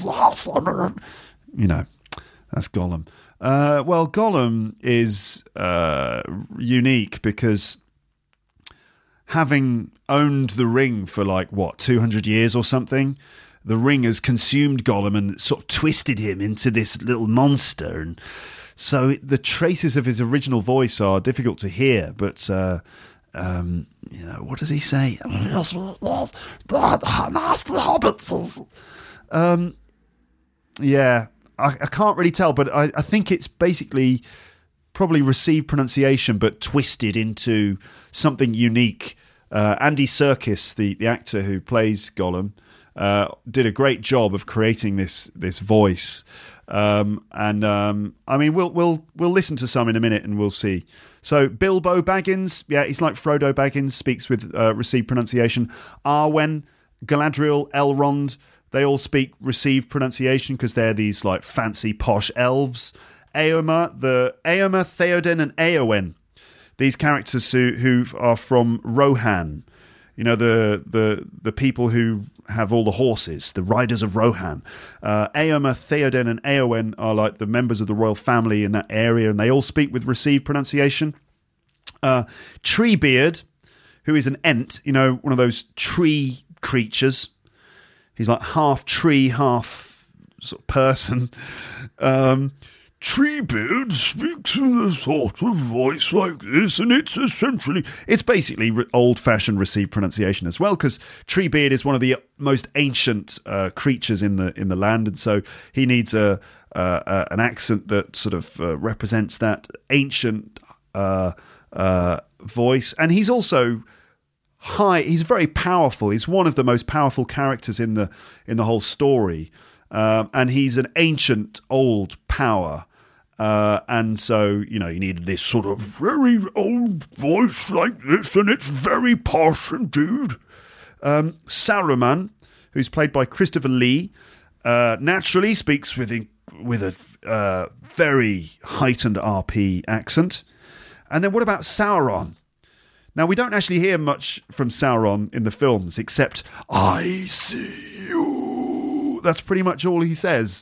You know, that's Gollum. Uh, well, Gollum is uh, unique because having owned the ring for like, what, two hundred years or something, the ring has consumed Gollum and sort of twisted him into this little monster. And so the traces of his original voice are difficult to hear, but, uh, um, you know, what does he say? Um, yeah, I, I can't really tell, but I, I think it's basically probably received pronunciation, but twisted into something unique. Uh, Andy Serkis, the, the actor who plays Gollum, uh, did a great job of creating this this voice. Um, and um, I mean, we'll we'll we'll listen to some in a minute, and we'll see. So Bilbo Baggins, yeah, he's like Frodo Baggins, speaks with uh, received pronunciation. Arwen, Galadriel, Elrond, they all speak received pronunciation because they're these like fancy posh elves. Éomer, the Éomer, Theoden, and Éowyn. These characters who, who are from Rohan. You know, the the the people who have all the horses, the riders of Rohan. Uh, Éomer, Theoden, and Éowyn are like the members of the royal family in that area, and they all speak with received pronunciation. Uh, Treebeard, who is an Ent, you know, one of those tree creatures. He's like half tree, half sort of person. Um, Treebeard speaks in a sort of voice like this, and it's essentially... It's basically old-fashioned received pronunciation as well, because Treebeard is one of the most ancient uh, creatures in the in the land, and so he needs a, uh, uh, an accent that sort of uh, represents that ancient uh, uh, voice. And he's also high... He's very powerful. He's one of the most powerful characters in the in the whole story. Um, and he's an ancient, old power. Uh, and so, you know, you need this sort of very old voice like this, and it's very posh indeed. Um, Saruman, who's played by Christopher Lee, uh, naturally speaks with a, with a uh, very heightened R P accent. And then what about Sauron? Now, we don't actually hear much from Sauron in the films, except, I see you. That's pretty much all he says.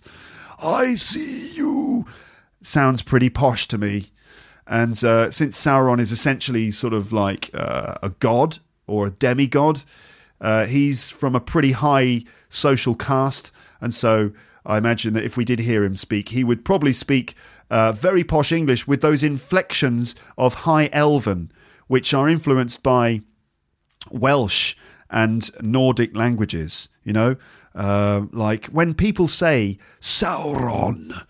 I see you. Sounds pretty posh to me. And uh, since Sauron is essentially sort of like uh, a god or a demigod, uh, he's from a pretty high social caste. And so I imagine that if we did hear him speak, he would probably speak uh, very posh English with those inflections of High Elven, which are influenced by Welsh and Nordic languages, you know? Uh, like when people say Sauron,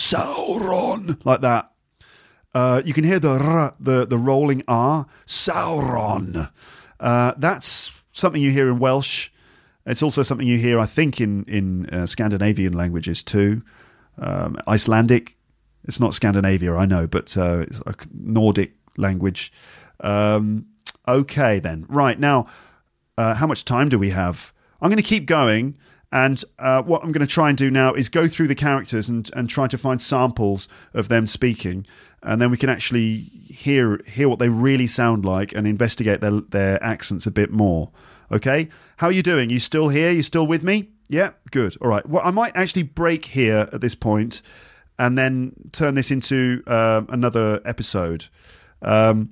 Sauron, like that, uh, you can hear the r, the the rolling R, Sauron. Uh, that's something you hear in Welsh. It's also something you hear, I think, in in uh, Scandinavian languages too. Um, Icelandic. It's not Scandinavia, I know, but uh, it's a Nordic language. Um, okay, then. Right, now, uh, how much time do we have? I'm going to keep going, and uh, what I'm going to try and do now is go through the characters and, and try to find samples of them speaking, and then we can actually hear hear what they really sound like and investigate their, their accents a bit more. Okay? How are you doing? You still here? You still with me? Yeah? Good. All right. Well, I might actually break here at this point and then turn this into uh, another episode. Um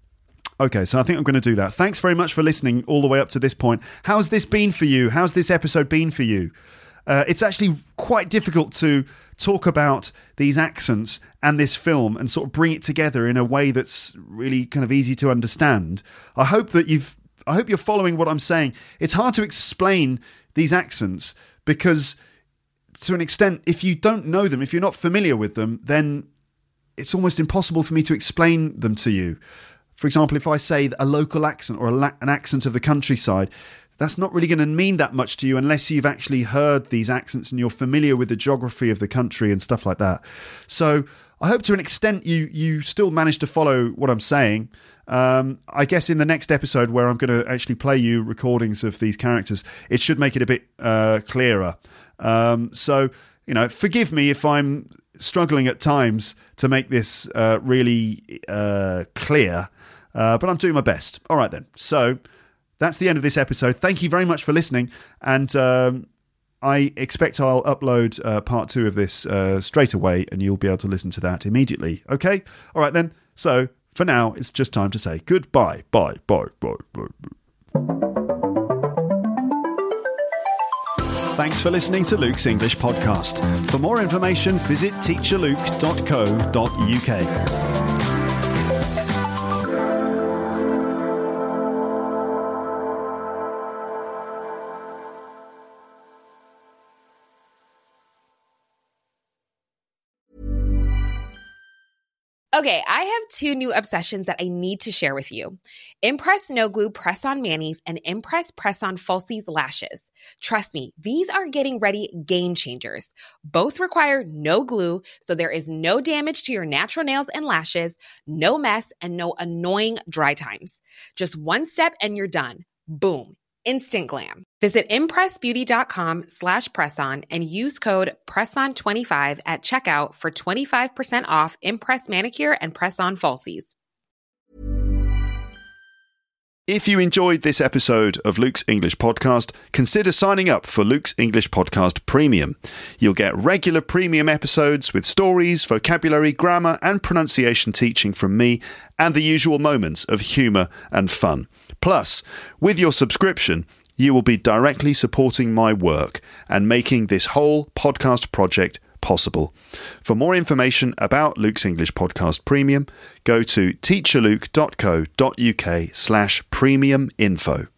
Okay, so I think I'm going to do that. Thanks very much for listening all the way up to this point. How's this been for you? How's this episode been for you? Uh, it's actually quite difficult to talk about these accents and this film and sort of bring it together in a way that's really kind of easy to understand. I hope that you've, I hope you're following what I'm saying. It's hard to explain these accents because, to an extent, if you don't know them, if you're not familiar with them, then it's almost impossible for me to explain them to you. For example, if I say a local accent or a la- an accent of the countryside, that's not really going to mean that much to you unless you've actually heard these accents and you're familiar with the geography of the country and stuff like that. So I hope to an extent you you still manage to follow what I'm saying. Um, I guess in the next episode where I'm going to actually play you recordings of these characters, it should make it a bit uh, clearer. Um, so, you know, forgive me if I'm struggling at times to make this uh, really uh, clear. Uh, but I'm doing my best. All right, then. So that's the end of this episode. Thank you very much for listening. And um, I expect I'll upload uh, part two of this uh, straight away, and you'll be able to listen to that immediately. Okay? All right, then. So For now, it's just time to say goodbye. Bye, bye, bye, bye. Thanks for listening to Luke's English Podcast. For more information, visit teacher luke dot co dot uk. Okay, I have two new obsessions that I need to share with you. Impress No Glue Press-On Manis and Impress Press-On Falsies Lashes. Trust me, these are getting ready game changers. Both require no glue, so there is no damage to your natural nails and lashes, no mess, and no annoying dry times. Just one step and you're done. Boom. Instant glam. Visit impressbeauty.com slash presson and use code presson twenty-five at checkout for twenty-five percent off Impress Manicure and Press-On Falsies. If you enjoyed this episode of Luke's English Podcast, consider signing up for Luke's English Podcast Premium. You'll get regular premium episodes with stories, vocabulary, grammar, and pronunciation teaching from me, and the usual moments of humour and fun. Plus, with your subscription, you will be directly supporting my work and making this whole podcast project possible. For more information about Luke's English Podcast Premium, go to teacher luke dot co dot uk slash premium info.